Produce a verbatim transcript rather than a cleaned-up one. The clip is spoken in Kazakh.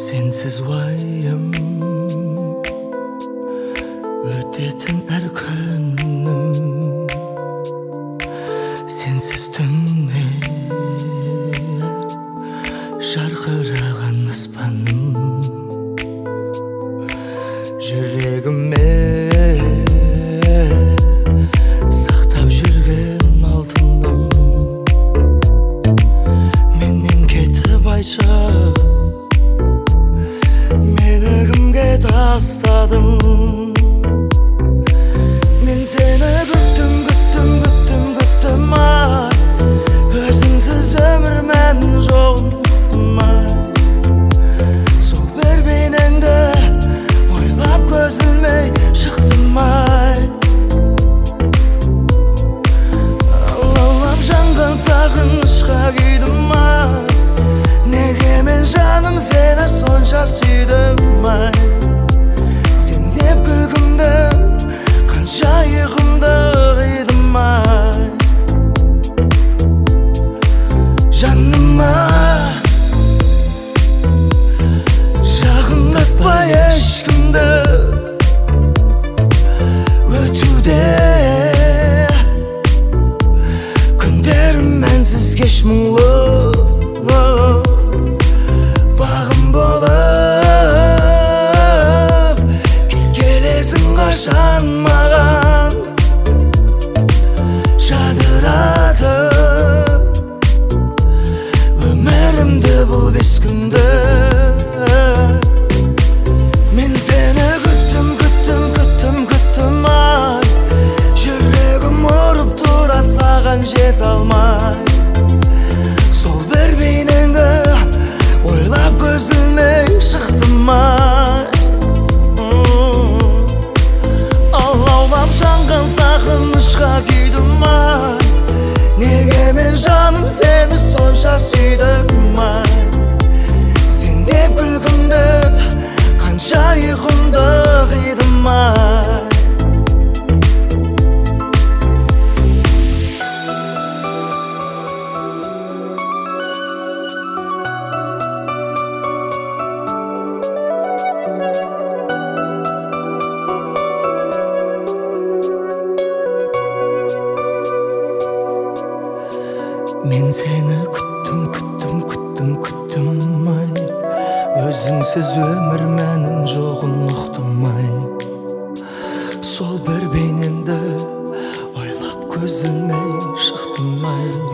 Sensiz vayım ötetin her günüm, sensiz tünne şarkırağan aspanım. Yüreğime saqtab жүрген алтыным, menden ketip ayça meni kimge tastadım. Men seni küttüm, küttüm, küttüm, küttüm ay. Özüңsüz ömür menin жоғын ұқтым ay. Сол бір бейнеңді ойлап көз ілмей шықтым ay. Алаулап жанған сағынышқа күйдім ay. Неге мен жаным сені сонша сүйдім ay. Сен деп күлкімді қанша ұйқымды қидым ay. Жаныма жақындатпай ешкімді, өтуде күндерім мәнсіз кеш мұңлы. Бағым болып келесің қашан маған, жадыратып өмірімді бұл бес күнді. Мен сені күттім, күттім, күттім, күттім ay. Жүрегім ұрып тұрады саған жете алмай. Сол бір бейнеңді ойлап көз ілмей шықтым ay. Алаулап жанған сағынышқа күйдім ay. Неге мен жаным сені сонша сүйдім ay. Сен деп күлкімді қанша ұйқымды қидым ay. Мен сені күттім, күттім, күттім, күттім ay. Өзіңсіз өмір мәнін жоғын ұқтым ay. Сол бір бейнеңді ойлап көз ілмей шықтым ay.